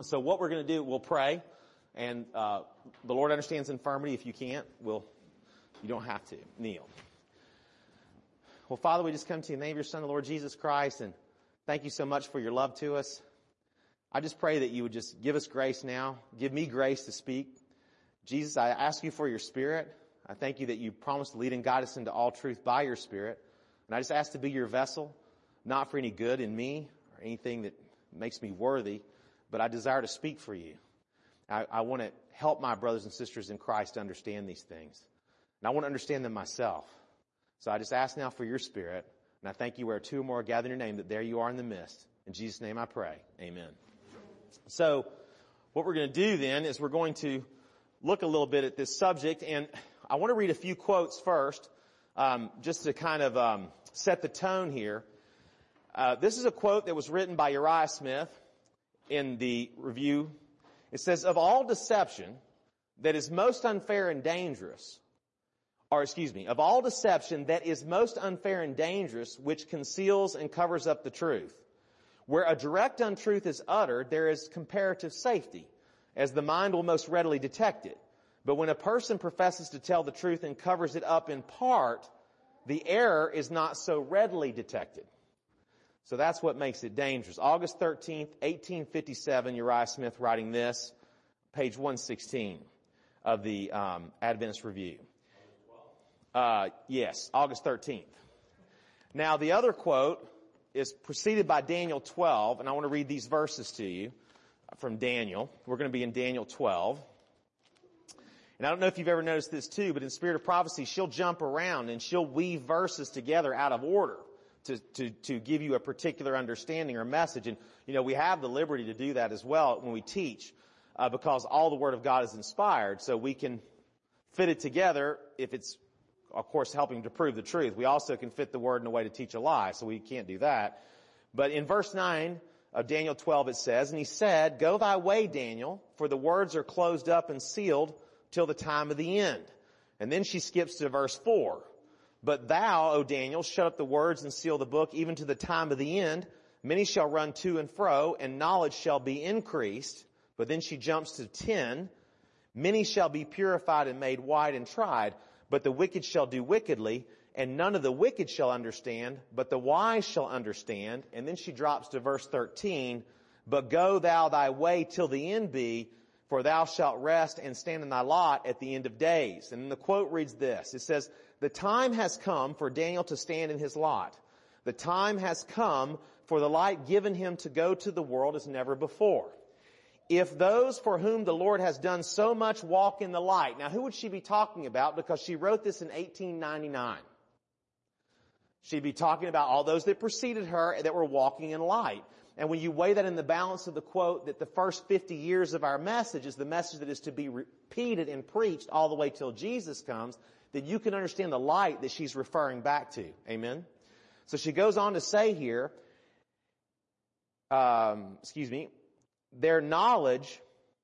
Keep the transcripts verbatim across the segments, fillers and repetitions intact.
So what we're going to do, we'll pray, and uh, the Lord understands infirmity. If you can't, we'll, you don't have to. Kneel. Well, Father, we just come to you in the name of your Son, the Lord Jesus Christ, and thank you so much for your love to us. I just pray that you would just give us grace now. Give me grace to speak. Jesus, I ask you for your Spirit. I thank you that you promised to lead and guide us into all truth by your Spirit. And I just ask to be your vessel, not for any good in me or anything that makes me worthy, but I desire to speak for you. I, I want to help my brothers and sisters in Christ to understand these things. And I want to understand them myself. So I just ask now for your Spirit, and I thank you where two or more gather in your name, that there you are in the midst. In Jesus' name I pray. Amen. So what we're going to do then is we're going to look a little bit at this subject, and I want to read a few quotes first, um, just to kind of um, set the tone here. Uh, this is a quote that was written by Uriah Smith in the review. It says, "Of all deception that is most unfair and dangerous, or excuse me, of all deception that is most unfair and dangerous, which conceals and covers up the truth. Where a direct untruth is uttered, there is comparative safety, as the mind will most readily detect it. But when a person professes to tell the truth and covers it up in part, the error is not so readily detected." So that's what makes it dangerous. August thirteenth, eighteen fifty-seven, Uriah Smith writing this, page one sixteen of the um, Adventist Review. Uh, yes, August thirteenth. Now the other quote is preceded by Daniel twelve, and I want to read these verses to you from Daniel. We're going to be in Daniel twelve. And I don't know if you've ever noticed this too, but in Spirit of Prophecy, she'll jump around and she'll weave verses together out of order to, to, to give you a particular understanding or message. And, you know, we have the liberty to do that as well when we teach, uh, because all the Word of God is inspired, so we can fit it together if it's, of course, helping to prove the truth. We also can fit the Word in a way to teach a lie, so we can't do that. But in verse nine of Daniel twelve it says, "And he said, Go thy way, Daniel, for the words are closed up and sealed till the time of the end." And then she skips to verse four. "But thou, O Daniel, shut up the words and seal the book even to the time of the end. Many shall run to and fro, and knowledge shall be increased." But then she jumps to ten. "Many shall be purified and made white and tried, but the wicked shall do wickedly, and none of the wicked shall understand, but the wise shall understand." And then she drops to verse thirteen. "But go thou thy way till the end be, for thou shalt rest and stand in thy lot at the end of days." And then the quote reads this. It says, "The time has come for Daniel to stand in his lot. The time has come for the light given him to go to the world as never before. If those for whom the Lord has done so much walk in the light." Now, who would she be talking about? Because she wrote this in eighteen ninety-nine. She'd be talking about all those that preceded her that were walking in light. And when you weigh that in the balance of the quote that the first fifty years of our message is the message that is to be repeated and preached all the way till Jesus comes, then you can understand the light that she's referring back to. Amen? So she goes on to say here, um, excuse me, their knowledge,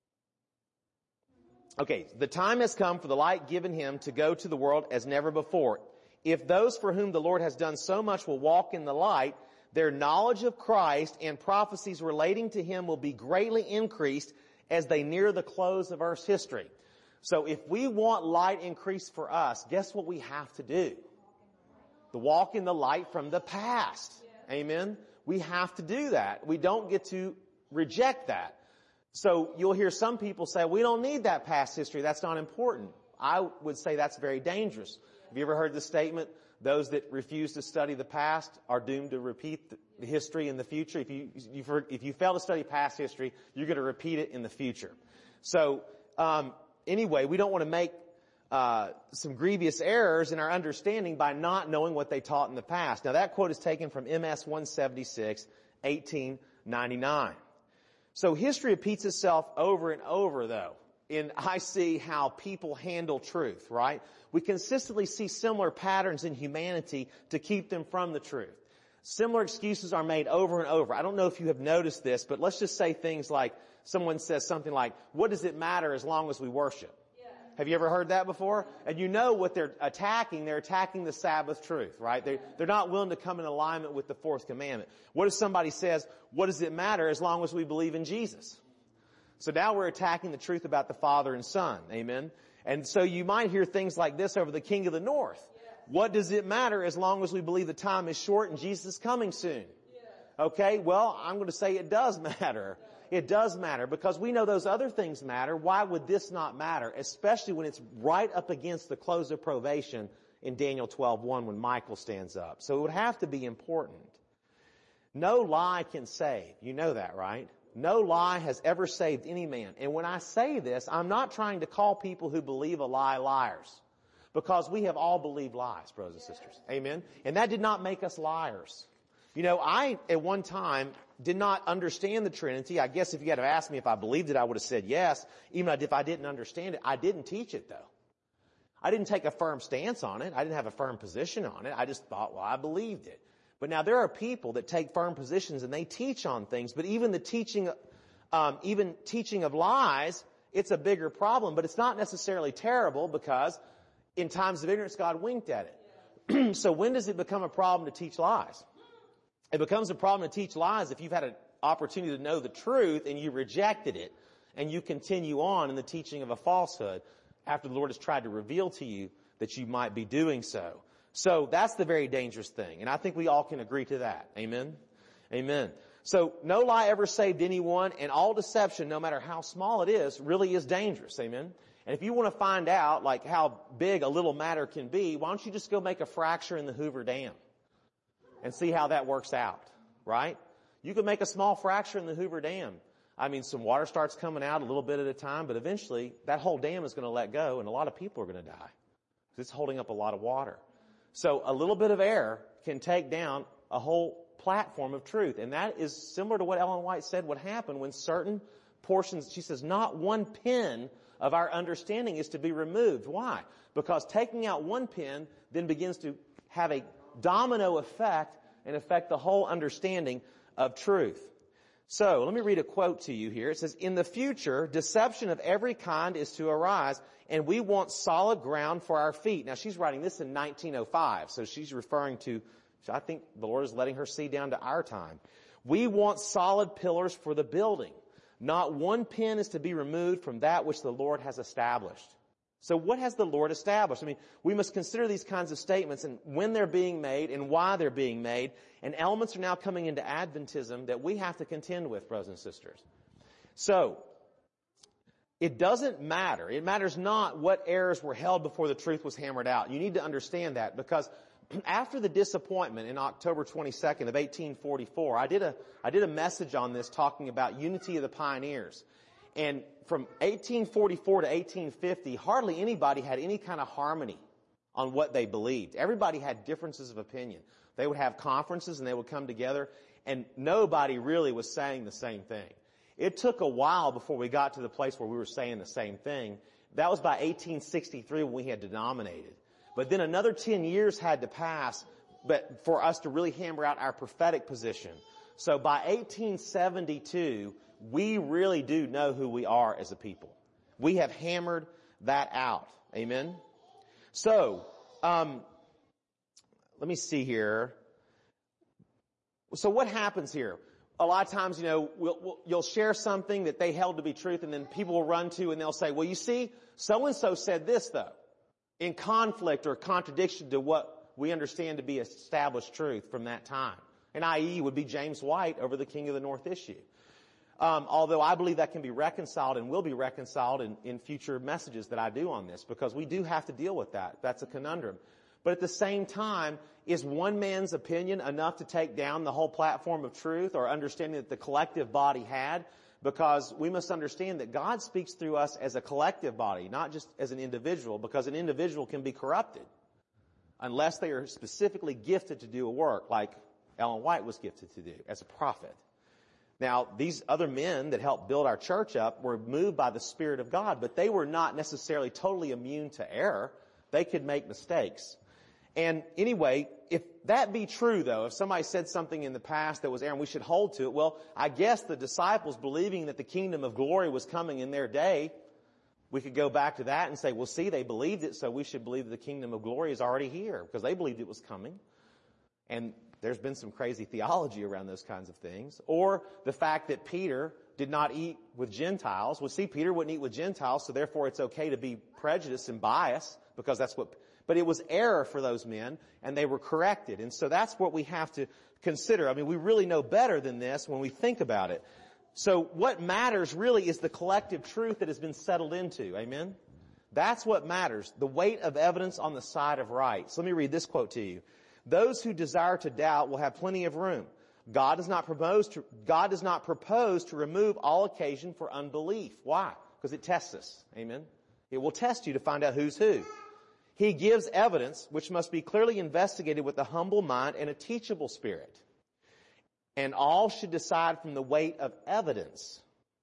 okay, "The time has come for the light given him to go to the world as never before. If those for whom the Lord has done so much will walk in the light, their knowledge of Christ and prophecies relating to him will be greatly increased as they near the close of earth's history." So if we want light increased for us, guess what we have to do? To walk in the light from the past. Amen? We have to do that. We don't get to reject that. So you'll hear some people say, we don't need that past history. That's not important. I would say that's very dangerous. Have you ever heard the statement, those that refuse to study the past are doomed to repeat the history in the future? If you, if you fail to study past history, you're going to repeat it in the future. So, um, anyway, we don't want to make uh some grievous errors in our understanding by not knowing what they taught in the past. Now that quote is taken from M S one seventy-six, eighteen ninety-nine. So history repeats itself over and over, though. And I see how people handle truth, right? We consistently see similar patterns in humanity to keep them from the truth. Similar excuses are made over and over. I don't know if you have noticed this, but let's just say things like, someone says something like, "What does it matter as long as we worship?" Yeah. Have you ever heard that before? And you know what they're attacking. They're attacking the Sabbath truth, right? They're, they're not willing to come in alignment with the fourth commandment. What if somebody says, "What does it matter as long as we believe in Jesus?" So now we're attacking the truth about the Father and Son. Amen. And so you might hear things like this over the King of the North. What does it matter as long as we believe the time is short and Jesus is coming soon? Okay, well, I'm going to say it does matter. It does matter because we know those other things matter. Why would this not matter? Especially when it's right up against the close of probation in Daniel twelve one when Michael stands up. So it would have to be important. No lie can save. You know that, right? No lie has ever saved any man. And when I say this, I'm not trying to call people who believe a lie liars. Because we have all believed lies, brothers and sisters. Amen? And that did not make us liars. You know, I, at one time, did not understand the Trinity. I guess if you had asked me if I believed it, I would have said yes. Even if I didn't understand it, I didn't teach it, though. I didn't take a firm stance on it. I didn't have a firm position on it. I just thought, well, I believed it. But now there are people that take firm positions and they teach on things. But even the teaching, um, even teaching of lies, it's a bigger problem. But it's not necessarily terrible because in times of ignorance, God winked at it. So when does it become a problem to teach lies? It becomes a problem to teach lies if you've had an opportunity to know the truth and you rejected it and you continue on in the teaching of a falsehood after the Lord has tried to reveal to you that you might be doing so. So that's the very dangerous thing. And I think we all can agree to that. Amen? Amen. So no lie ever saved anyone, and all deception, no matter how small it is, really is dangerous. Amen? And if you want to find out like how big a little matter can be, why don't you just go make a fracture in the Hoover Dam and see how that works out, right? You could make a small fracture in the Hoover Dam. I mean, some water starts coming out a little bit at a time, but eventually that whole dam is going to let go and a lot of people are going to die because it's holding up a lot of water. So a little bit of air can take down a whole platform of truth. And that is similar to what Ellen White said would happen when certain portions, she says, not one pin of our understanding is to be removed. Why? Because taking out one pin then begins to have a domino effect and affect the whole understanding of truth. So let me read a quote to you here. It says, in the future, deception of every kind is to arise, and we want solid ground for our feet. Now, she's writing this in nineteen oh five, so she's referring to, I think the Lord is letting her see down to our time. We want solid pillars for the building. Not one pin is to be removed from that which the Lord has established. So what has the Lord established? I mean, we must consider these kinds of statements and when they're being made and why they're being made. And elements are now coming into Adventism that we have to contend with, brothers and sisters. So, it doesn't matter. It matters not what errors were held before the truth was hammered out. You need to understand that because after the disappointment in October twenty-second of eighteen forty-four, I did a, I did a message on this talking about unity of the pioneers. And from eighteen forty-four to eighteen fifty, hardly anybody had any kind of harmony on what they believed. Everybody had differences of opinion. They would have conferences and they would come together, and nobody really was saying the same thing. It took a while before we got to the place where we were saying the same thing. That was by eighteen sixty-three when we had denominated. But then another ten years had to pass but for us to really hammer out our prophetic position. So by eighteen seventy-two, we really do know who we are as a people. We have hammered that out. Amen? So, um, let me see here. So what happens here? A lot of times, you know, we'll, we'll, you'll share something that they held to be truth, and then people will run to and they'll say, well, you see, so-and-so said this, though, in conflict or contradiction to what we understand to be established truth from that time. And that is would be James White over the King of the North issue. Um, although I believe that can be reconciled and will be reconciled in, in future messages that I do on this, because we do have to deal with that. That's a conundrum. But at the same time, is one man's opinion enough to take down the whole platform of truth or understanding that the collective body had? Because we must understand that God speaks through us as a collective body, not just as an individual, because an individual can be corrupted unless they are specifically gifted to do a work like Ellen White was gifted to do as a prophet. Now, these other men that helped build our church up were moved by the Spirit of God, but they were not necessarily totally immune to error. They could make mistakes. And anyway, if that be true, though, if somebody said something in the past that was error and we should hold to it, well, I guess the disciples believing that the kingdom of glory was coming in their day, we could go back to that and say, well, see, they believed it, so we should believe the kingdom of glory is already here because they believed it was coming. And there's been some crazy theology around those kinds of things. Or the fact that Peter did not eat with Gentiles. Well, see, Peter wouldn't eat with Gentiles, so therefore it's okay to be prejudiced and biased because that's what, but it was error for those men and they were corrected. And so that's what we have to consider. I mean, we really know better than this when we think about it. So what matters really is the collective truth that has been settled into. Amen? That's what matters. The weight of evidence on the side of right. So let me read this quote to you. Those who desire to doubt will have plenty of room. God does not propose to, God does not propose to remove all occasion for unbelief. Why? Because it tests us. Amen? It will test you to find out who's who. He gives evidence which must be clearly investigated with a humble mind and a teachable spirit. And all should decide from the weight of evidence.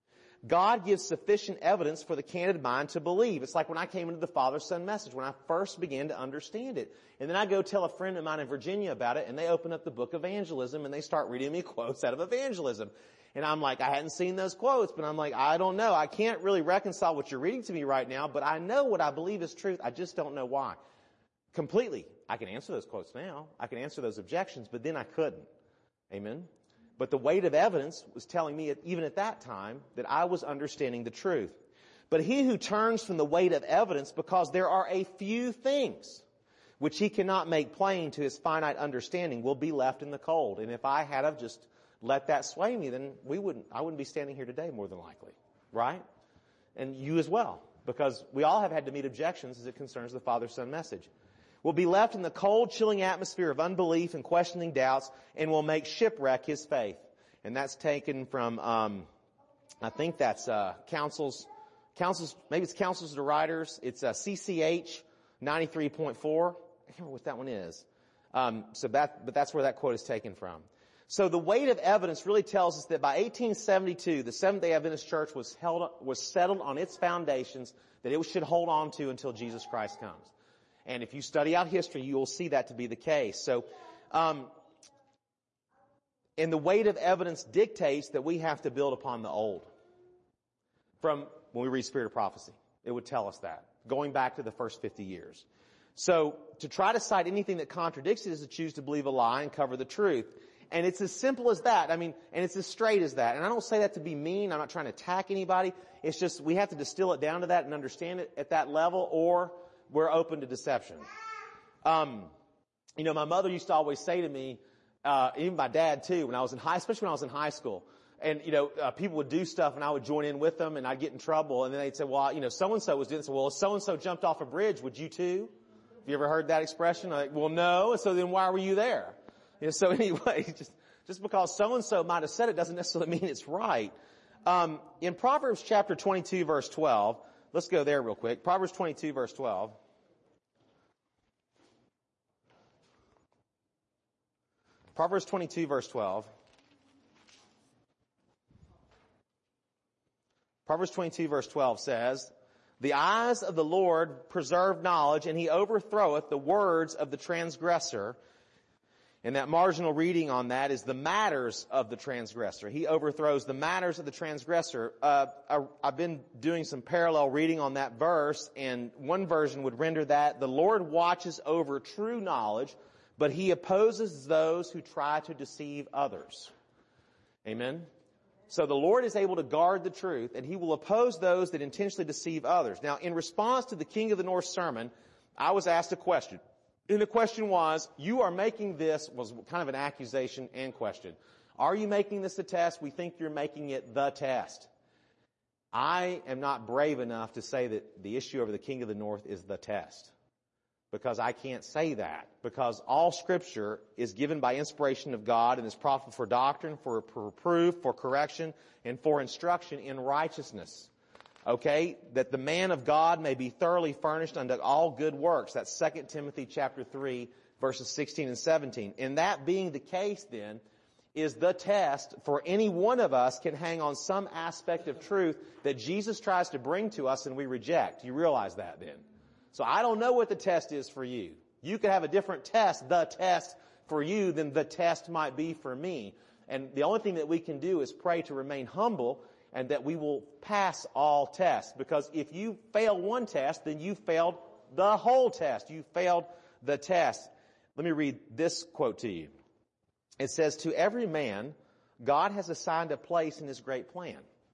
God gives sufficient evidence for the candid mind to believe. It's like when I came into the Father-Son message, when I first began to understand it. And then I go tell a friend of mine in Virginia about it, and they open up the book of evangelism, and they start reading me quotes out of evangelism. And I'm like, I hadn't seen those quotes, but I'm like, I don't know. I can't really reconcile what you're reading to me right now, but I know what I believe is truth. I just don't know why. Completely. I can answer those quotes now. I can answer those objections, but then I couldn't. Amen? But the weight of evidence was telling me, even at that time, that I was understanding the truth. But he who turns from the weight of evidence because there are a few things which he cannot make plain to his finite understanding will be left in the cold. And if I had have just let that sway me, then we wouldn't, I wouldn't be standing here today more than likely. Right? And you as well. Because we all have had to meet objections as it concerns the Father-Son message. Will be left in the cold, chilling atmosphere of unbelief and questioning doubts, and will make shipwreck his faith. And that's taken from, um, I think that's uh, counsels, counsels. Maybe it's counsels to the writers. It's uh, C C H ninety-three point four. I can't remember what that one is. Um, so that, but that's where that quote is taken from. So the weight of evidence really tells us that by eighteen seventy-two, the Seventh-day Adventist Church was held, was settled on its foundations that it should hold on to until Jesus Christ comes. And if you study out history, you will see that to be the case. So, um, and the weight of evidence dictates that we have to build upon the old. From when we read Spirit of Prophecy, it would tell us that, going back to the first fifty years. So, to try to cite anything that contradicts it is to choose to believe a lie and cover the truth. And it's as simple as that. I mean, and it's as straight as that. And I don't say that to be mean. I'm not trying to attack anybody. It's just we have to distill it down to that and understand it at that level, or we're open to deception. Um, you know, my mother used to always say to me, uh, even my dad too, when I was in high, especially when I was in high school, and you know, uh, people would do stuff and I would join in with them and I'd get in trouble, and then they'd say, well, you know, so and so was doing this. Well, if so and so jumped off a bridge, would you too? Have you ever heard that expression? I'm like, well, no. And so then why were you there? You know, so anyway, just just because so and so might have said it doesn't necessarily mean it's right. Um, in Proverbs chapter twenty-two, verse twelve. Let's go there real quick. Proverbs twenty-two, verse twelve. Proverbs twenty-two, verse twelve. Proverbs twenty-two, verse twelve says, the eyes of the Lord preserve knowledge, and he overthroweth the words of the transgressor. And that marginal reading on that is the matters of the transgressor. He overthrows the matters of the transgressor. Uh, I, I've been doing some parallel reading on that verse, and one version would render that, the Lord watches over true knowledge, but he opposes those who try to deceive others. Amen? So the Lord is able to guard the truth, and he will oppose those that intentionally deceive others. Now, in response to the King of the North sermon, I was asked a question. And the question was, you are making this, was kind of an accusation and question. Are you making this a test? We think you're making it the test. I am not brave enough to say that the issue over the King of the North is the test. Because I can't say that. Because all Scripture is given by inspiration of God and is profitable for doctrine, for reproof, for correction, and for instruction in righteousness. Okay? That the man of God may be thoroughly furnished unto all good works. That's Second Timothy chapter three, verses sixteen and seventeen. And that being the case then, is the test for any one of us can hang on some aspect of truth that Jesus tries to bring to us and we reject. You realize that then? So I don't know what the test is for you. You could have a different test, the test for you, than the test might be for me. And the only thing that we can do is pray to remain humble and that we will pass all tests. Because if you fail one test, then you failed the whole test. You failed the test. Let me read this quote to you. It says, to every man, God has assigned a place in his great plan.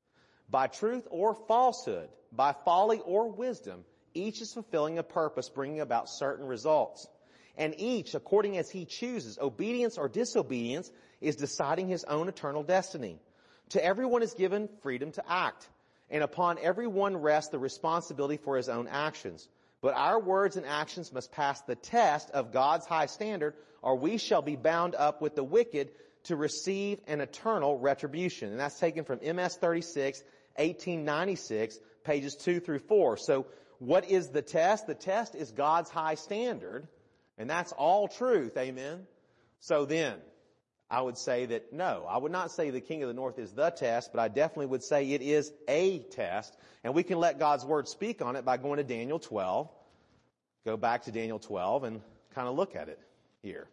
by truth or falsehood, by folly or wisdom, each is fulfilling a purpose, bringing about certain results. And each, according as he chooses, obedience or disobedience, is deciding his own eternal destiny. To everyone is given freedom to act, and upon everyone rests the responsibility for his own actions. But our words and actions must pass the test of God's high standard, or we shall be bound up with the wicked to receive an eternal retribution. And that's taken from M S thirty-six, eighteen ninety-six, pages two through four. So what is the test? The test is God's high standard, and that's all truth, amen? So then, I would say that no, I would not say the King of the North is the test, but I definitely would say it is a test, and we can let God's Word speak on it by going to Daniel twelve. Go back to Daniel twelve and kind of look at it here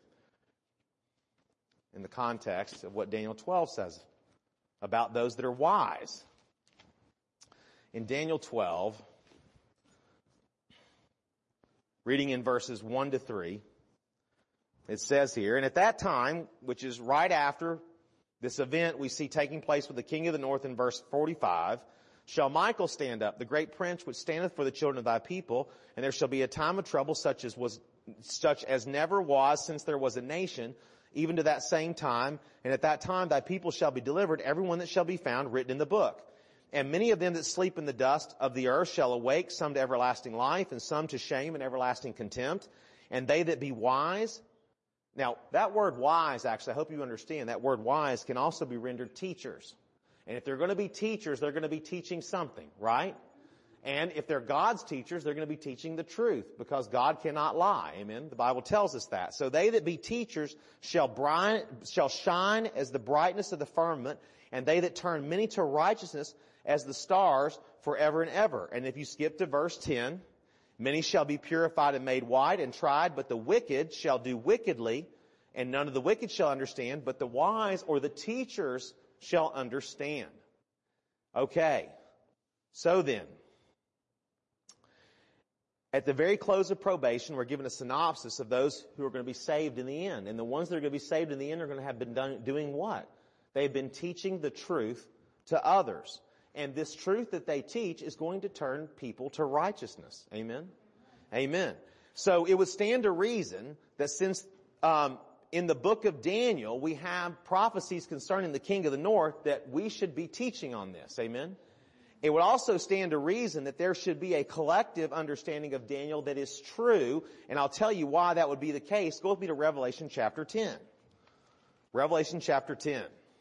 in the context of what Daniel twelve says about those that are wise. In Daniel twelve, reading in verses one to three, it says here, and at that time, which is right after this event we see taking place with the king of the north in verse forty-five, shall Michael stand up, the great prince which standeth for the children of thy people, and there shall be a time of trouble such as was, such as never was since there was a nation, even to that same time. And at that time thy people shall be delivered, every one that shall be found written in the book. And many of them that sleep in the dust of the earth shall awake, some to everlasting life, and some to shame and everlasting contempt. And they that be wise. Now, that word wise, actually, I hope you understand, that word wise can also be rendered teachers. And if they're going to be teachers, they're going to be teaching something, right? And if they're God's teachers, they're going to be teaching the truth, because God cannot lie. Amen? The Bible tells us that. So they that be teachers shall bright, shall shine as the brightness of the firmament, and they that turn many to righteousness as the stars forever and ever. And if you skip to verse ten, many shall be purified and made white and tried, but the wicked shall do wickedly, and none of the wicked shall understand, but the wise or the teachers shall understand. Okay. So then, at the very close of probation, we're given a synopsis of those who are going to be saved in the end. And the ones that are going to be saved in the end are going to have been done, doing what? They've been teaching the truth to others. And this truth that they teach is going to turn people to righteousness. Amen? Amen. So it would stand to reason that since um, in the book of Daniel we have prophecies concerning the king of the north, that we should be teaching on this. Amen? It would also stand to reason that there should be a collective understanding of Daniel that is true. And I'll tell you why that would be the case. Go with me to Revelation chapter ten. Revelation chapter ten.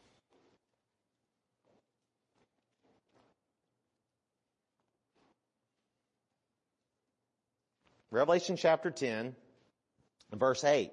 Revelation chapter ten, verse eight.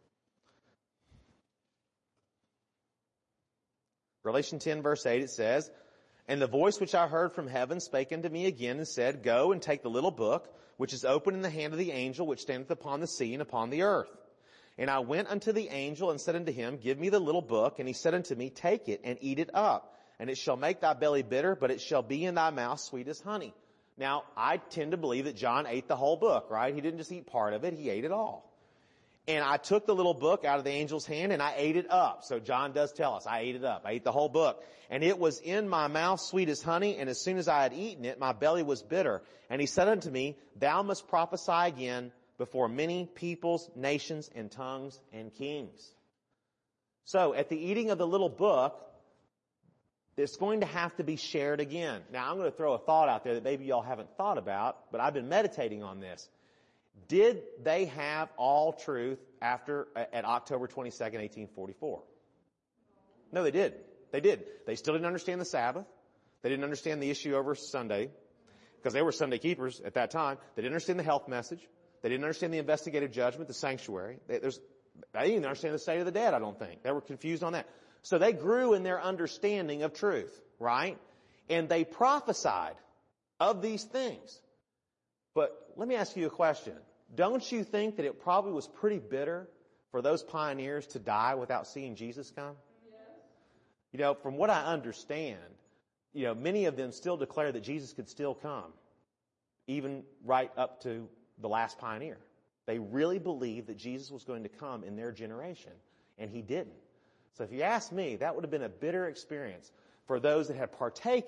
Revelation ten, verse eight, it says, and the voice which I heard from heaven spake unto me again and said, go and take the little book, which is open in the hand of the angel which standeth upon the sea and upon the earth. And I went unto the angel and said unto him, give me the little book. And he said unto me, take it and eat it up. And it shall make thy belly bitter, but it shall be in thy mouth sweet as honey. Now, I tend to believe that John ate the whole book, right? He didn't just eat part of it, he ate it all. And I took the little book out of the angel's hand and I ate it up. So John does tell us, I ate it up. I ate the whole book. And it was in my mouth sweet as honey, and as soon as I had eaten it, my belly was bitter. And he said unto me, thou must prophesy again before many peoples, nations, and tongues, and kings. So, at the eating of the little book, it's going to have to be shared again. Now, I'm going to throw a thought out there that maybe y'all haven't thought about, but I've been meditating on this. Did they have all truth after at October twenty-second, eighteen forty-four? No, they didn't. They did. They still didn't understand the Sabbath. They didn't understand the issue over Sunday, because they were Sunday keepers at that time. They didn't understand the health message. They didn't understand the investigative judgment, the sanctuary. They, there's, they didn't even understand the state of the dead, I don't think. They were confused on that. So they grew in their understanding of truth, right? And they prophesied of these things. But let me ask you a question. Don't you think that it probably was pretty bitter for those pioneers to die without seeing Jesus come? Yes. You know, from what I understand, you know, many of them still declare that Jesus could still come, even right up to the last pioneer. They really believed that Jesus was going to come in their generation, and he didn't. So if you ask me, that would have been a bitter experience for those that had partaken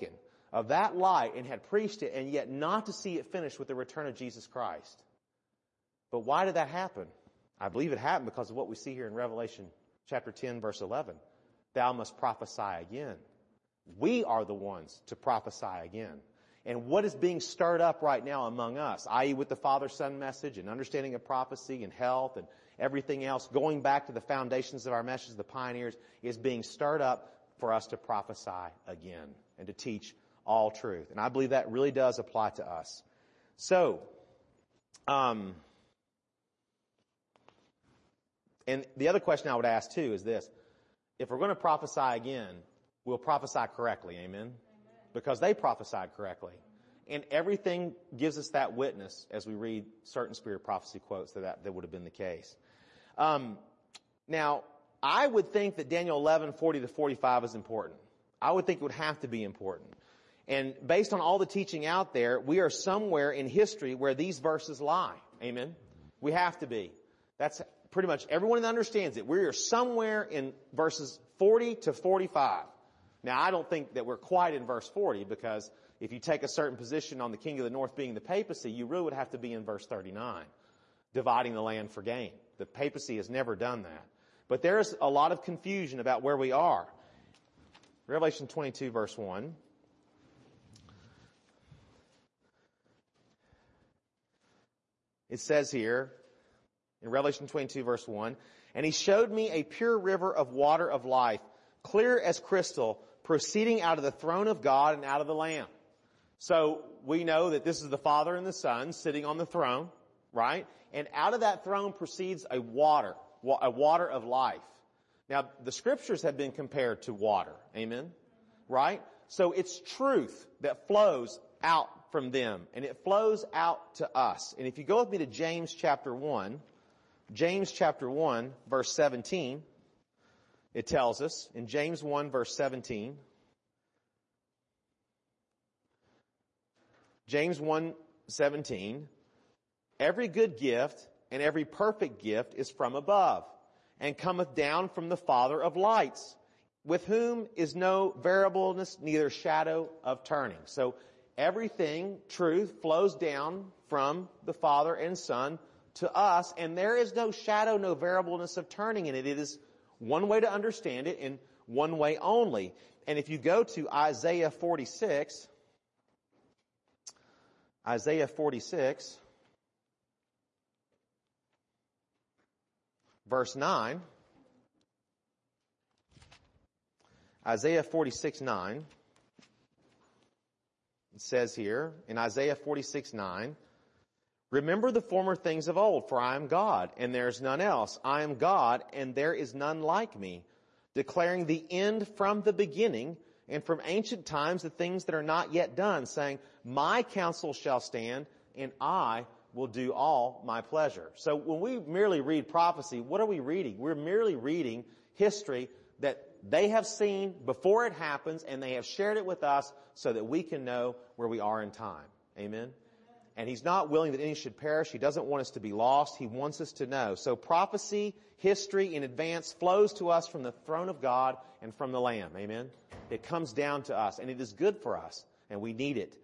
of that light and had preached it, and yet not to see it finished with the return of Jesus Christ. But why did that happen? I believe it happened because of what we see here in Revelation chapter ten, verse eleven. Thou must prophesy again. We are the ones to prophesy again. And what is being stirred up right now among us, that is with the Father-Son message and understanding of prophecy and health and everything else, going back to the foundations of our message, the pioneers, is being stirred up for us to prophesy again and to teach all truth. And I believe that really does apply to us. So, um, and the other question I would ask too is this. If we're going to prophesy again, we'll prophesy correctly, amen? Amen? Because they prophesied correctly. And everything gives us that witness as we read certain spirit prophecy quotes that that, that would have been the case. Um, now, I would think that Daniel eleven, forty to forty-five is important. I would think it would have to be important. And based on all the teaching out there, we are somewhere in history where these verses lie. Amen? We have to be. That's pretty much everyone that understands it. We are somewhere in verses forty to forty-five. Now, I don't think that we're quite in verse forty, because if you take a certain position on the king of the north being the papacy, you really would have to be in verse thirty-nine, dividing the land for gain. The papacy has never done that. But there's a lot of confusion about where we are. Revelation twenty-two, verse one. It says here, in Revelation twenty-two, verse one, and he showed me a pure river of water of life, clear as crystal, proceeding out of the throne of God and out of the Lamb. So we know that this is the Father and the Son sitting on the throne, right? And out of that throne proceeds a water, a water of life. Now, the Scriptures have been compared to water, amen? Right? So it's truth that flows out from them, and it flows out to us. And if you go with me to James chapter one, James chapter one, verse seventeen, it tells us, in James one, verse seventeen, James one, seventeen, every good gift and every perfect gift is from above, and cometh down from the Father of lights, with whom is no variableness, neither shadow of turning. So everything, truth, flows down from the Father and Son to us, and there is no shadow, no variableness of turning in it. It is one way to understand it, and one way only. And if you go to Isaiah forty-six, Isaiah forty-six, verse nine, Isaiah forty-six, nine, it says here, in Isaiah forty-six, nine, remember the former things of old, for I am God, and there is none else. I am God, and there is none like me, declaring the end from the beginning, and from ancient times the things that are not yet done, saying, my counsel shall stand, and I will do all my pleasure. So when we merely read prophecy, what are we reading? We're merely reading history that they have seen before it happens, and they have shared it with us so that we can know where we are in time. Amen? And He's not willing that any should perish. He doesn't want us to be lost. He wants us to know. So prophecy, history in advance flows to us from the throne of God and from the Lamb. Amen? It comes down to us, and it is good for us, and we need it.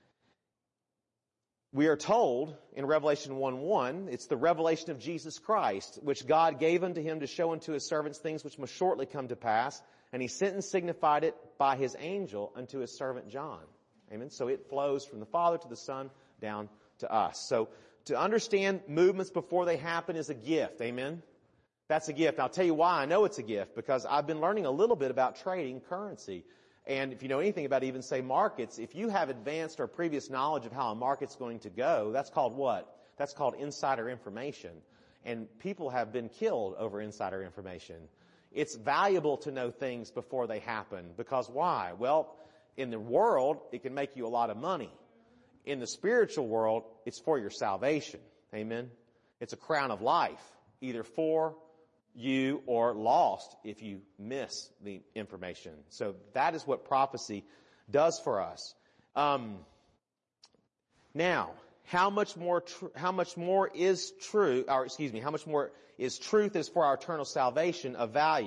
We are told in Revelation one one, it's the revelation of Jesus Christ, which God gave unto Him to show unto His servants things which must shortly come to pass, and He sent and signified it by His angel unto His servant John. Amen? So it flows from the Father to the Son down to us. So to understand movements before they happen is a gift. Amen? That's a gift. I'll tell you why I know it's a gift, because I've been learning a little bit about trading currency. And if you know anything about even, say, markets, if you have advanced or previous knowledge of how a market's going to go, that's called what? That's called insider information. And people have been killed over insider information. It's valuable to know things before they happen, because why? Well, in the world, it can make you a lot of money. In the spiritual world, it's for your salvation. Amen? It's a crown of life, either for you or lost if you miss the information. So that is what prophecy does for us. Um, now, how much more? Tr- how much more is true? Or excuse me, how much more is truth is for our eternal salvation of value?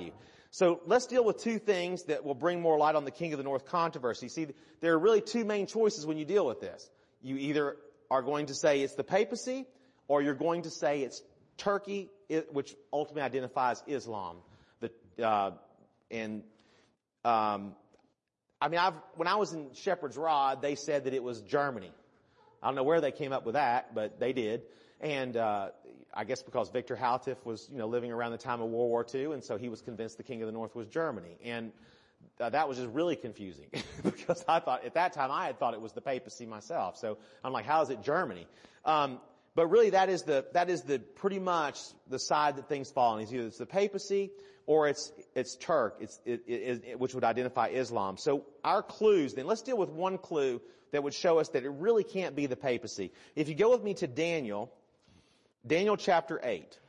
So let's deal with two things that will bring more light on the King of the North controversy. See, there are really two main choices when you deal with this. You either are going to say it's the papacy, or you're going to say it's Turkey, which ultimately identifies Islam. The, uh, and, um, I mean, I've, when I was in Shepherd's Rod, they said that it was Germany. I don't know where they came up with that, but they did. And, uh, I guess because Victor Houteff was, you know, living around the time of World War Two, and so he was convinced the King of the North was Germany. And uh, that was just really confusing because I thought, at that time, I had thought it was the papacy myself. So I'm like, how is it Germany? Um, but really that is the, that is the pretty much the side that things fall on. It's either it's the papacy or it's, it's Turk, it's, it, it, it, which would identify Islam. So our clues, then let's deal with one clue that would show us that it really can't be the papacy. If you go with me to Daniel, Daniel chapter eight.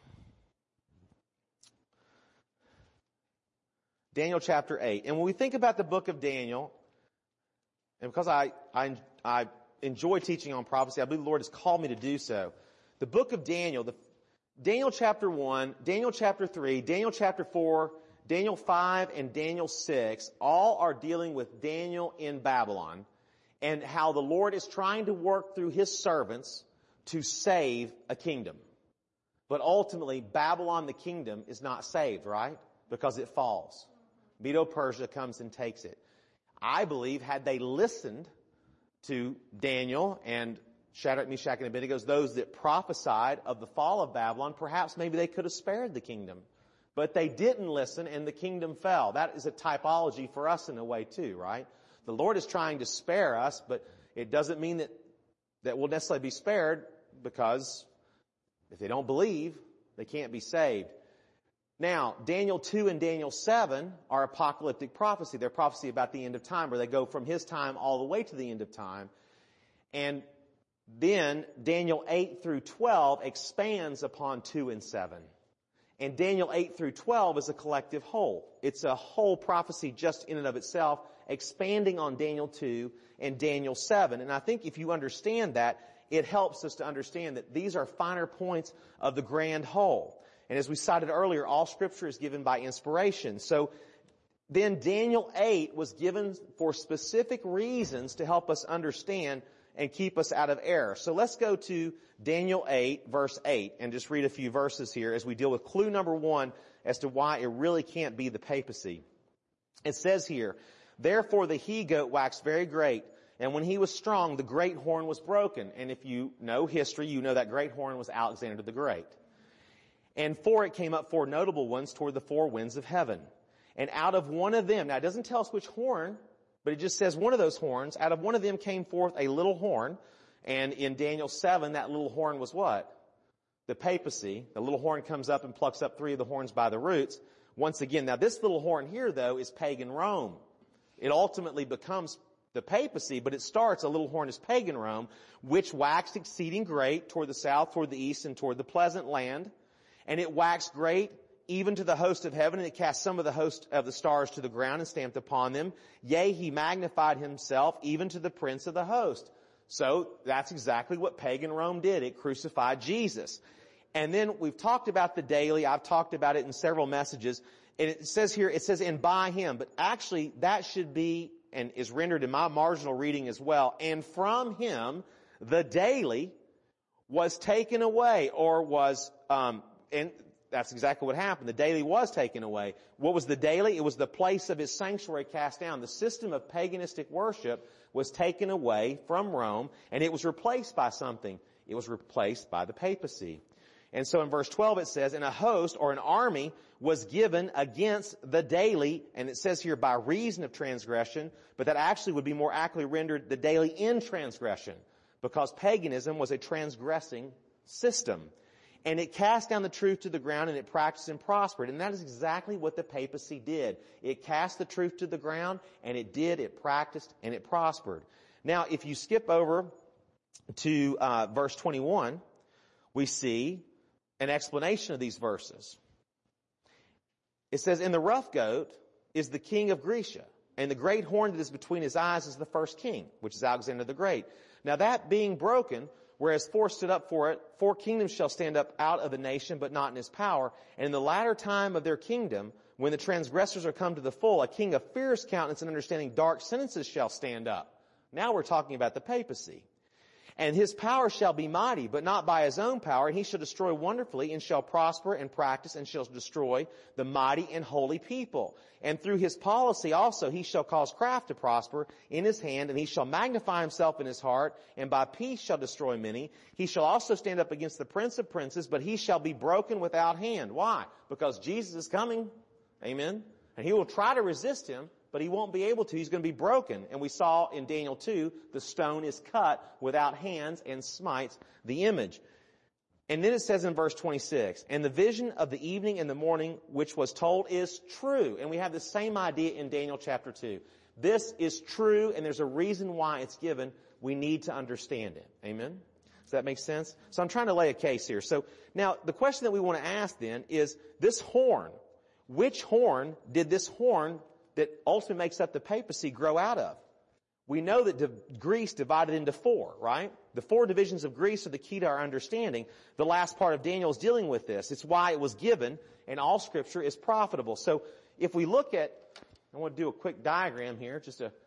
Daniel chapter eight. And when we think about the book of Daniel, and because I, I, I enjoy teaching on prophecy, I believe the Lord has called me to do so. The book of Daniel, the, Daniel chapter one, Daniel chapter three, Daniel chapter four, Daniel five, and Daniel six, all are dealing with Daniel in Babylon and how the Lord is trying to work through his servants to save a kingdom. But ultimately, Babylon, the kingdom, is not saved, right? Because it falls. Medo-Persia comes and takes it. I believe had they listened to Daniel and Shadrach, Meshach, and Abednego, those that prophesied of the fall of Babylon, perhaps maybe they could have spared the kingdom. But they didn't listen and the kingdom fell. That is a typology for us in a way too, right? The Lord is trying to spare us, but it doesn't mean that, that we'll necessarily be spared, because if they don't believe, they can't be saved. Now, Daniel two and Daniel seven are apocalyptic prophecy. They're prophecy about the end of time, where they go from his time all the way to the end of time. And then Daniel eight through twelve expands upon two and seven. And Daniel eight through twelve is a collective whole. It's a whole prophecy just in and of itself, expanding on Daniel two and Daniel seven. And I think if you understand that, it helps us to understand that these are finer points of the grand whole. And as we cited earlier, all Scripture is given by inspiration. So then Daniel eight was given for specific reasons to help us understand and keep us out of error. So let's go to Daniel eight, verse eight, and just read a few verses here as we deal with clue number one as to why it really can't be the papacy. It says here, "Therefore the he-goat waxed very great, and when he was strong, the great horn was broken." And if you know history, you know that great horn was Alexander the Great. "And for it came up four notable ones toward the four winds of heaven. And out of one of them," now it doesn't tell us which horn, but it just says one of those horns, "out of one of them came forth a little horn." And in Daniel seven, that little horn was what? The papacy. The little horn comes up and plucks up three of the horns by the roots. Once again, now this little horn here, though, is pagan Rome. It ultimately becomes the papacy, but it starts, a little horn is pagan Rome, which waxed exceeding great toward the south, toward the east, and toward the pleasant land. And it waxed great even to the host of heaven, and it cast some of the host of the stars to the ground and stamped upon them. Yea, he magnified himself even to the prince of the host. So that's exactly what pagan Rome did. It crucified Jesus. And then we've talked about the daily. I've talked about it in several messages. And it says here, it says, "and by him." But actually, that should be, and is rendered in my marginal reading as well, "and from him the daily was taken away," or was, um, and that's exactly what happened. The daily was taken away. What was the daily? It was the place of his sanctuary cast down. The system of paganistic worship was taken away from Rome, and it was replaced by something. It was replaced by the papacy. And so in verse twelve it says, "And a host," or an army, "was given against the daily," and it says here by reason of transgression, but that actually would be more accurately rendered the daily in transgression, because paganism was a transgressing system. "And it cast down the truth to the ground, and it practiced and prospered." And that is exactly what the papacy did. It cast the truth to the ground, and it did, it practiced, and it prospered. Now, if you skip over to uh, verse twenty-one, we see an explanation of these verses. It says, "And the rough goat is the king of Grecia, and the great horn that is between his eyes is the first king," which is Alexander the Great. "Now that being broken, whereas four stood up for it, four kingdoms shall stand up out of the nation, but not in his power. And in the latter time of their kingdom, When the transgressors are come to the full, a king of fierce countenance and understanding dark sentences shall stand up. Now we're talking about the papacy. And his power shall be mighty, but not by his own power. And he shall destroy wonderfully, and shall prosper and practice, and shall destroy the mighty and holy people. And through his policy also he shall cause craft to prosper in his hand, and he shall magnify himself in his heart, and by peace shall destroy many. He shall also stand up against the prince of princes, but he shall be broken without hand. Why? Because Jesus is coming. Amen. And he will try to resist him, but he won't be able to. He's going to be broken. And we saw in Daniel two, the stone is cut without hands and smites the image. And then it says in verse twenty-six, and the vision of the evening and the morning which was told is true. And we have the same idea in Daniel chapter two. This is true, and there's a reason why it's given. We need to understand it. Amen? Does that make sense? So I'm trying to lay a case here. So now the question that we want to ask then is this horn. Which horn did this horn that ultimately makes up the papacy grow out of? We know that di- Greece divided into four, right? The four divisions of Greece are the key to our understanding. The last part of Daniel is dealing with this. It's why it was given, and all Scripture is profitable. So if we look at, I want to do a quick diagram here, just a,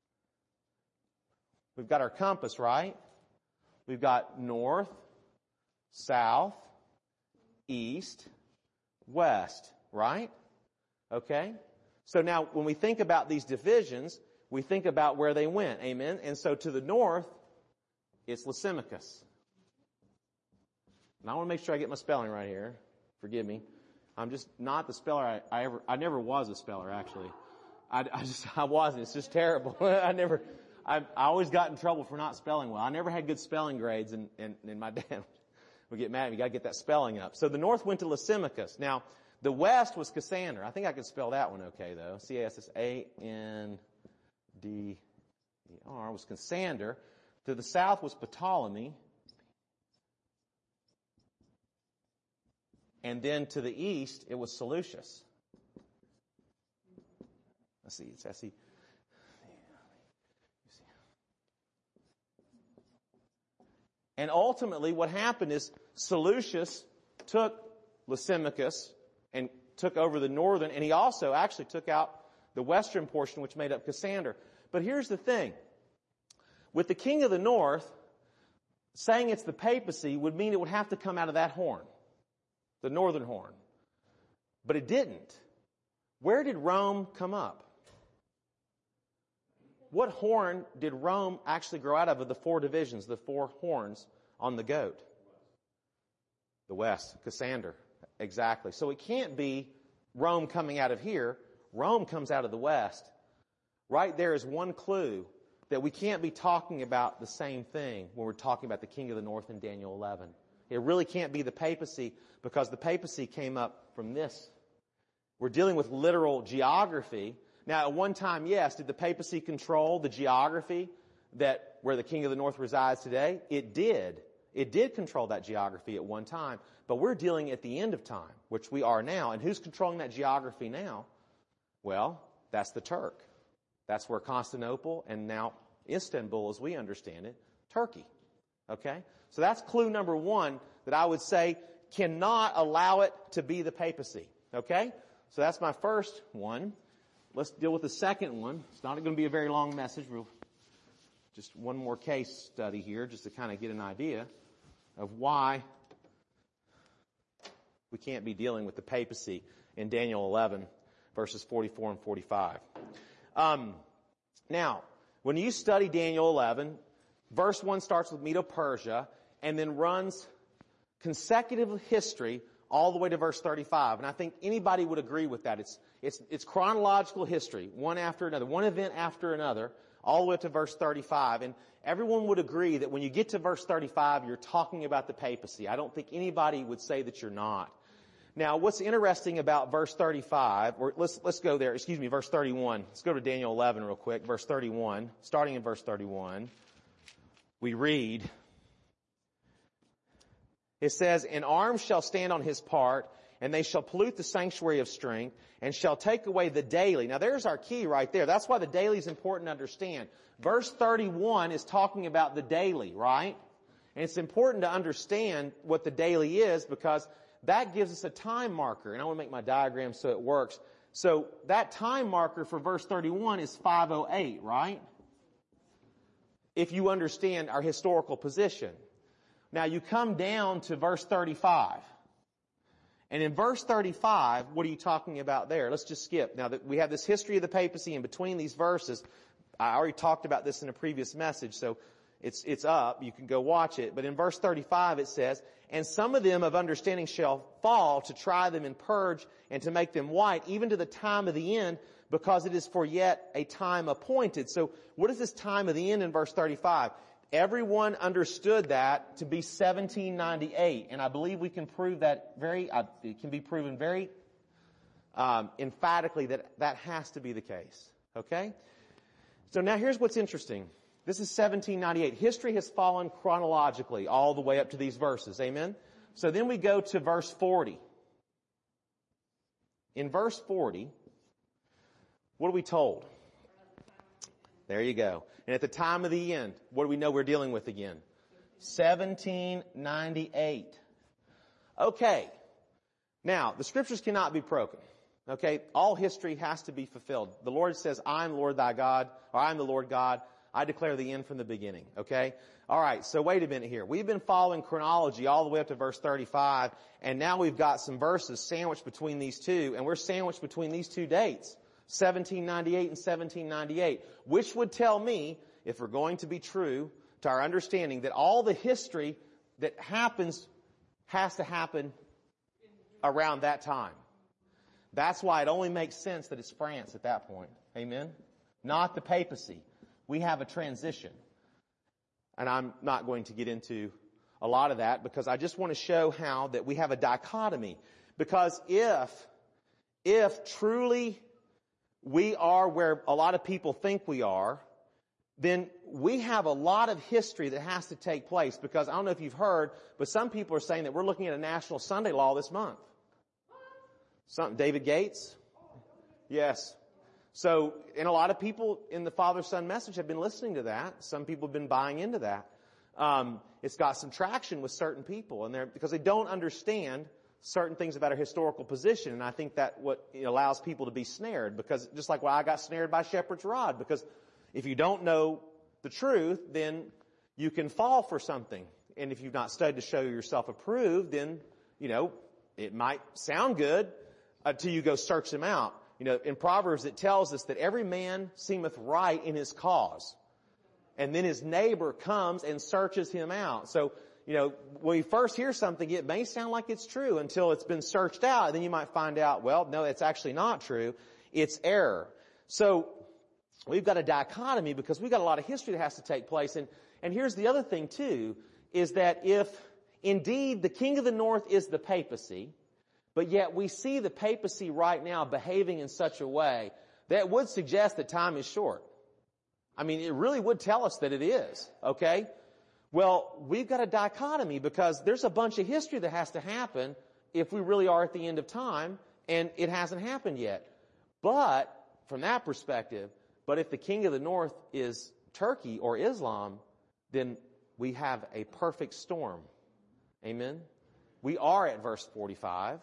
we've got our compass, right? We've got north, south, east, west, right? Okay? So now, when we think about these divisions, we think about where they went. Amen? And so to the north, it's Lysimachus. And I want to make sure I get my spelling right here. Forgive me. I'm just not the speller I, I ever, I never was a speller, actually. I, I just, I wasn't. It's just terrible. I never, I, I always got in trouble for not spelling well. I never had good spelling grades, and, and, and my dad would get mad at me. You got to get that spelling up. So the north went to Lysimachus. Now, the west was Cassander. I think I could spell that one okay, though. C A S S A N D E R was Cassander. To the south was Ptolemy. And then to the east, it was Seleucus. Let's see, it's S E. And ultimately, what happened is Seleucus took Lysimachus and took over the northern, and he also actually took out the western portion, which made up Cassander. But here's the thing. With the king of the north, saying it's the papacy would mean it would have to come out of that horn, the northern horn. But it didn't. Where did Rome come up? What horn did Rome actually grow out of of the four divisions, the four horns on the goat? The west, Cassander. Exactly. So it can't be Rome coming out of here. Rome comes out of the west. Right there is one clue that we can't be talking about the same thing when we're talking about the king of the north in Daniel eleven. It really can't be the papacy, because the papacy came up from this. We're dealing with literal geography. Now, at one time, yes, did the papacy control the geography that where the king of the north resides today? It did. It did control that geography at one time. But we're dealing at the end of time, which we are now. And who's controlling that geography now? Well, that's the Turk. That's where Constantinople and now Istanbul, as we understand it, Turkey. Okay? So that's clue number one that I would say cannot allow it to be the papacy. Okay? So that's my first one. Let's deal with the second one. It's not going to be a very long message. We'll just one more case study here just to kind of get an idea of why we can't be dealing with the papacy in Daniel eleven, verses forty-four and forty-five. Um, now, when you study Daniel eleven, verse one starts with Medo-Persia and then runs consecutive history all the way to verse thirty-five. And I think anybody would agree with that. It's, it's, it's chronological history, one after another, one event after another, all the way up to verse thirty-five. And everyone would agree that when you get to verse thirty-five, you're talking about the papacy. I don't think anybody would say that you're not. Now, what's interesting about verse thirty-five, or let's, let's go there, excuse me, verse thirty-one. Let's go to Daniel eleven real quick, verse thirty-one. Starting in verse thirty-one, we read, it says, "And arms shall stand on his part, and they shall pollute the sanctuary of strength, and shall take away the daily." Now there's our key right there. That's why the daily is important to understand. Verse thirty-one is talking about the daily, right? And it's important to understand what the daily is, because that gives us a time marker. And I want to make my diagram so it works. So that time marker for verse thirty-one is five oh eight, right? If you understand our historical position. Now you come down to verse thirty-five. And in verse thirty-five, what are you talking about there? Let's just skip. Now that we have this history of the papacy in between these verses, I already talked about this in a previous message, so it's, it's up. You can go watch it. But in verse thirty-five it says, and some of them of understanding shall fall to try them and purge and to make them white, even to the time of the end, because it is for yet a time appointed. So what is this time of the end in verse thirty-five? Everyone understood that to be seventeen ninety-eight, and I believe we can prove that very, uh, it can be proven very um, emphatically that that has to be the case. Okay? So now here's what's interesting. This is seventeen ninety-eight. History has fallen chronologically all the way up to these verses. Amen? So then we go to verse forty. In verse forty, what are we told? There you go. And at the time of the end, what do we know we're dealing with again? seventeen ninety-eight. Okay. Now, the scriptures cannot be broken. Okay? All history has to be fulfilled. The Lord says, I'm Lord thy God, or I'm the Lord God. I declare the end from the beginning. Okay? Alright, so wait a minute here. We've been following chronology all the way up to verse thirty-five, and now we've got some verses sandwiched between these two, and we're sandwiched between these two dates. seventeen ninety-eight and seventeen ninety-eight, which would tell me, if we're going to be true to our understanding, that all the history that happens has to happen around that time. That's why it only makes sense that it's France at that point. Amen? Not the papacy. We have a transition. And I'm not going to get into a lot of that because I just want to show how that we have a dichotomy. Because if, if truly we are where a lot of people think we are, then we have a lot of history that has to take place. Because I don't know if you've heard, but some people are saying that we're looking at a national Sunday law this month. Something, David Gates? Yes. So, and a lot of people in the Father-Son message have been listening to that. Some people have been buying into that. Um, it's got some traction with certain people, and they're because they don't understand certain things about our historical position, and I think that what it allows people to be snared, because just like why I got snared by shepherd's rod, because if you don't know the truth, then you can fall for something. And if you've not studied to show yourself approved, then, you know, it might sound good until you go search them out. You know, in Proverbs it tells us that every man seemeth right in his cause. And then his neighbor comes and searches him out. So, you know, when you first hear something, it may sound like it's true until it's been searched out. And then you might find out, well, no, it's actually not true. It's error. So we've got a dichotomy because we've got a lot of history that has to take place. And, and here's the other thing, too, is that if indeed the king of the north is the papacy, but yet we see the papacy right now behaving in such a way that would suggest that time is short. I mean, it really would tell us that it is, okay? Well, we've got a dichotomy because there's a bunch of history that has to happen if we really are at the end of time, and it hasn't happened yet. But, from that perspective, but if the king of the north is Turkey or Islam, then we have a perfect storm. Amen? We are at verse forty-five,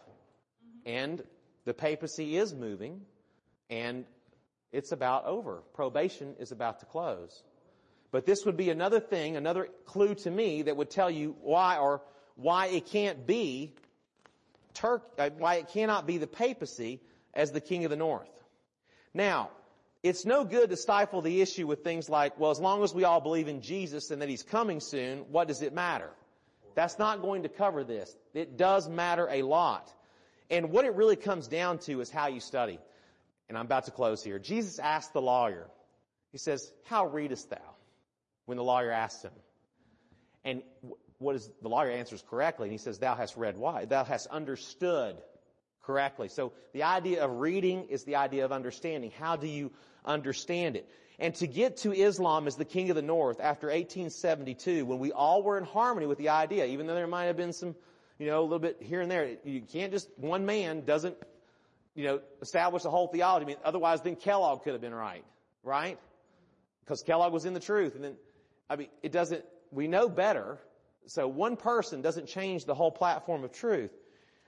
and the papacy is moving, and it's about over. Probation is about to close. But this would be another thing, another clue to me that would tell you why or why it can't be Turk, uh, why it cannot be the papacy as the king of the north. Now, it's no good to stifle the issue with things like, well, as long as we all believe in Jesus and that he's coming soon, what does it matter? That's not going to cover this. It does matter a lot. And what it really comes down to is how you study. And I'm about to close here. Jesus asked the lawyer, he says, how readest thou? When the lawyer asks him. And what is, the lawyer answers correctly, and he says, thou hast read why? Thou hast understood correctly. So the idea of reading is the idea of understanding. How do you understand it? And to get to Islam as the king of the north after eighteen seventy-two, when we all were in harmony with the idea, even though there might have been some, you know, a little bit here and there, you can't just, one man doesn't, you know, establish the whole theology. I mean, otherwise then Kellogg could have been right, right? Because Kellogg was in the truth. And then, I mean, it doesn't, we know better. So one person doesn't change the whole platform of truth.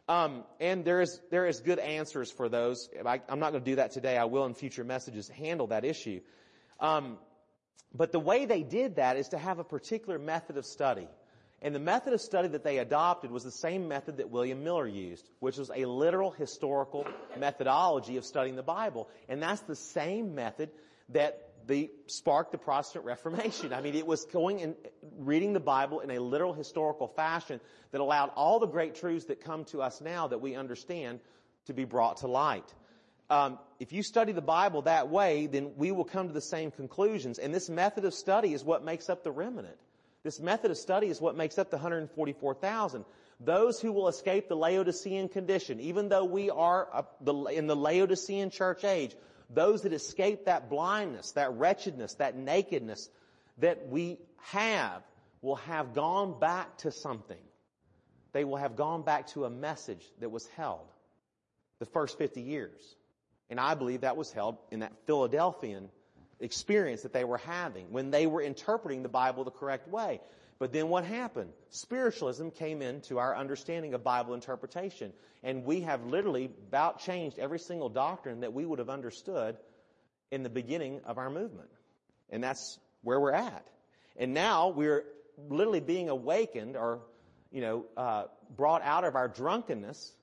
Um, and there is, there is good answers for those. I, I'm not going to do that today. I will in future messages handle that issue. Um, but the way they did that is to have a particular method of study. And the method of study that they adopted was the same method that William Miller used, which was a literal historical methodology of studying the Bible. And that's the same method that the sparked the Protestant Reformation. I mean, it was going and reading the Bible in a literal historical fashion that allowed all the great truths that come to us now that we understand to be brought to light. Um, if you study the Bible that way, then we will come to the same conclusions. And this method of study is what makes up the remnant. This method of study is what makes up the one hundred forty-four thousand. Those who will escape the Laodicean condition, even though we are uh, the, in the Laodicean church age, those that escape that blindness, that wretchedness, that nakedness that we have will have gone back to something. They will have gone back to a message that was held the first fifty years. And I believe that was held in that Philadelphian experience that they were having when they were interpreting the Bible the correct way. But then what happened? Spiritualism came into our understanding of Bible interpretation. And we have literally about changed every single doctrine that we would have understood in the beginning of our movement. And that's where we're at. And now we're literally being awakened or, you know, uh, brought out of our drunkenness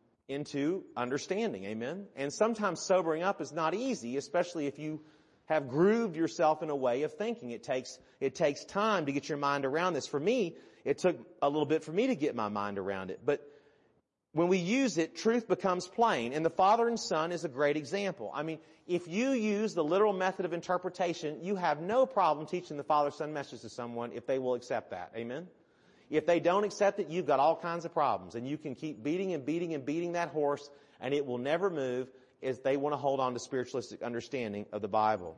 into understanding. Amen? And sometimes sobering up is not easy, especially if you have grooved yourself in a way of thinking. It takes, it takes time to get your mind around this. For me, it took a little bit for me to get my mind around it. But when we use it, truth becomes plain. And the Father and Son is a great example. I mean, if you use the literal method of interpretation, you have no problem teaching the Father-Son message to someone if they will accept that. Amen? If they don't accept it, you've got all kinds of problems. And you can keep beating and beating and beating that horse, and it will never move as they want to hold on to spiritualistic understanding of the Bible.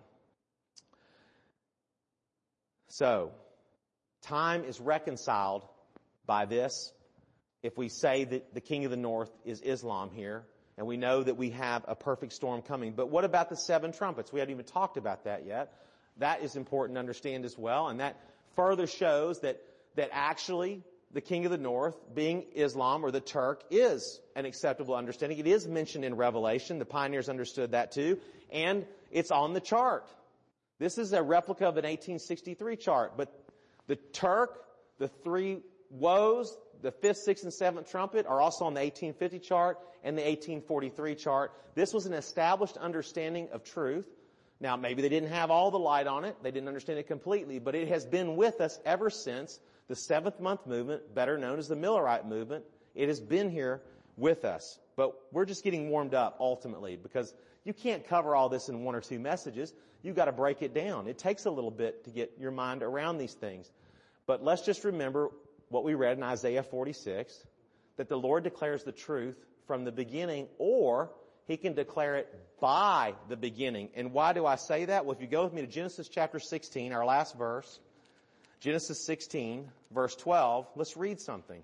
So, time is reconciled by this. If we say that the king of the north is Islam here, and we know that we have a perfect storm coming. But what about the seven trumpets? We haven't even talked about that yet. That is important to understand as well, and that further shows that, that actually the king of the north, being Islam or the Turk, is an acceptable understanding. It is mentioned in Revelation. The pioneers understood that too. And it's on the chart. This is a replica of an eighteen sixty-three chart. But the Turk, the three woes, the fifth, sixth, and seventh trumpet are also on the eighteen fifty chart and the eighteen forty-three chart. This was an established understanding of truth. Now, maybe they didn't have all the light on it. They didn't understand it completely. But it has been with us ever since the seventh month movement, better known as the Millerite movement. It has been here with us. But we're just getting warmed up ultimately, because you can't cover all this in one or two messages. You've got to break it down. It takes a little bit to get your mind around these things. But let's just remember what we read in Isaiah forty-six, that the Lord declares the truth from the beginning, or He can declare it by the beginning. And why do I say that? Well, if you go with me to Genesis chapter sixteen, our last verse, Genesis sixteen, verse twelve, let's read something.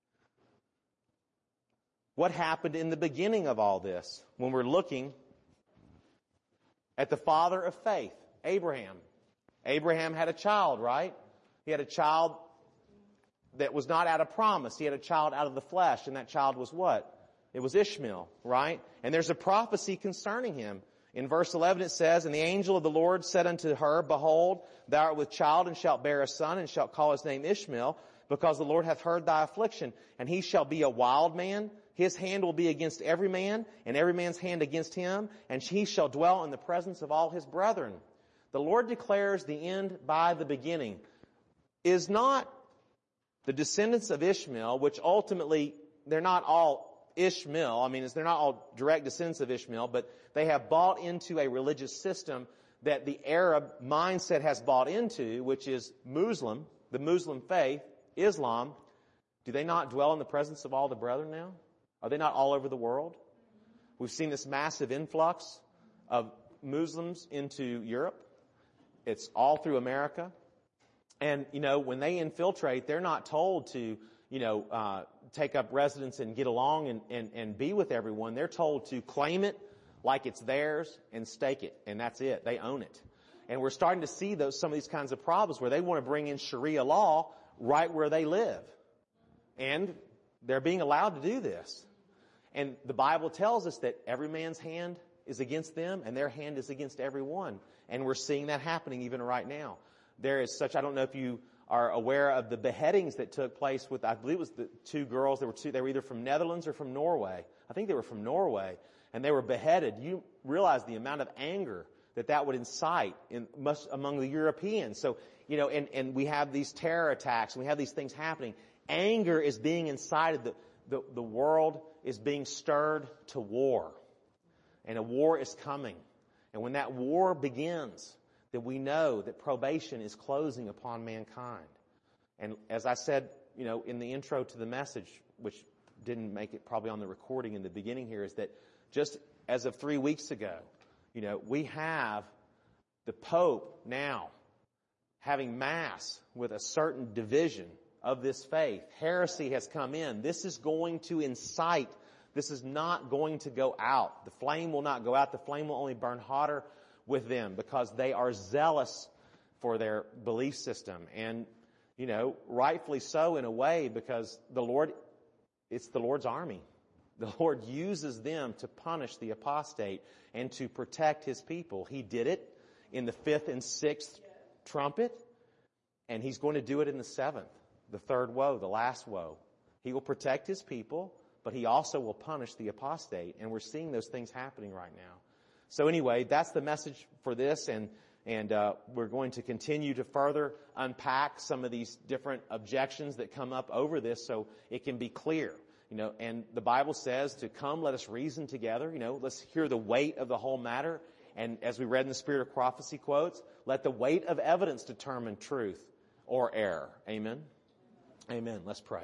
What happened in the beginning of all this? When we're looking at the father of faith, Abraham. Abraham had a child, right? He had a child that was not out of promise. He had a child out of the flesh, and that child was what? It was Ishmael, right? And there's a prophecy concerning him. In verse eleven it says, "And the angel of the Lord said unto her, Behold, thou art with child, and shalt bear a son, and shalt call his name Ishmael, because the Lord hath heard thy affliction. And he shall be a wild man. His hand will be against every man, and every man's hand against him, and he shall dwell in the presence of all his brethren." The Lord declares the end by the beginning. Is not the descendants of Ishmael, which ultimately, they're not all Ishmael, I mean, they're not all direct descendants of Ishmael, but they have bought into a religious system that the Arab mindset has bought into, which is Muslim, the Muslim faith, Islam. Do they not dwell in the presence of all the brethren now? Are they not all over the world? We've seen this massive influx of Muslims into Europe. It's all through America. And, you know, when they infiltrate, they're not told to, you know, uh, take up residence and get along and, and, and be with everyone. They're told to claim it like it's theirs and stake it. And that's it. They own it. And we're starting to see those, some of these kinds of problems where they want to bring in Sharia law right where they live. And they're being allowed to do this. And the Bible tells us that every man's hand is against them and their hand is against everyone. And we're seeing that happening even right now. There is such, I don't know if you are aware of the beheadings that took place with, I believe it was the two girls. They were two, they were either from Netherlands or from Norway. I think they were from Norway. And they were beheaded. You realize the amount of anger that that would incite in, among the Europeans. So, you know, and, and we have these terror attacks and we have these things happening. Anger is being incited. The, the, the world is being stirred to war. And a war is coming. And when that war begins, then we know that probation is closing upon mankind. And as I said, you know, in the intro to the message, which didn't make it probably on the recording in the beginning here, is that just as of three weeks ago, you know, we have the Pope now having Mass with a certain division of this faith. Heresy has come in. This is going to incite. This is not going to go out. The flame will not go out. The flame will only burn hotter with them because they are zealous for their belief system. And, you know, rightfully so in a way because the Lord, it's the Lord's army. The Lord uses them to punish the apostate and to protect His people. He did it in the fifth and sixth trumpet, and He's going to do it in the seventh, the third woe, the last woe. He will protect His people, but He also will punish the apostate, and we're seeing those things happening right now. So anyway, that's the message for this, and and uh, we're going to continue to further unpack some of these different objections that come up over this so it can be clear. You know, and the Bible says to come, let us reason together. You know, let's hear the weight of the whole matter. And as we read in the Spirit of Prophecy quotes, let the weight of evidence determine truth or error. Amen? Amen. Let's pray.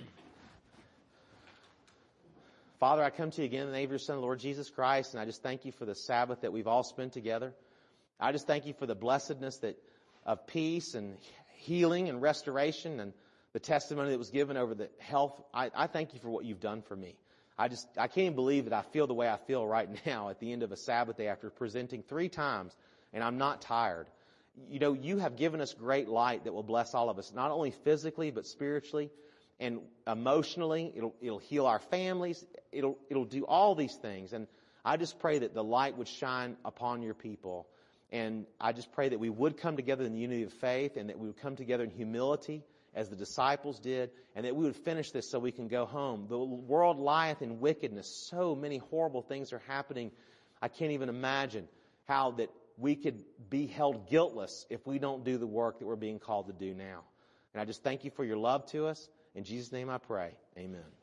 Father, I come to you again in the name of your Son, Lord Jesus Christ, and I just thank you for the Sabbath that we've all spent together. I just thank you for the blessedness that of peace and healing and restoration and the testimony that was given over the health. I, I thank you for what you've done for me. I just, I can't even believe that I feel the way I feel right now at the end of a Sabbath day after presenting three times, and I'm not tired. You know, you have given us great light that will bless all of us, not only physically, but spiritually and emotionally. It'll, it'll heal our families. It'll, it'll do all these things. And I just pray that the light would shine upon your people. And I just pray that we would come together in the unity of faith and that we would come together in humility as the disciples did, and that we would finish this so we can go home. The world lieth in wickedness. So many horrible things are happening. I can't even imagine how that we could be held guiltless if we don't do the work that we're being called to do now. And I just thank you for your love to us. In Jesus' name I pray. Amen.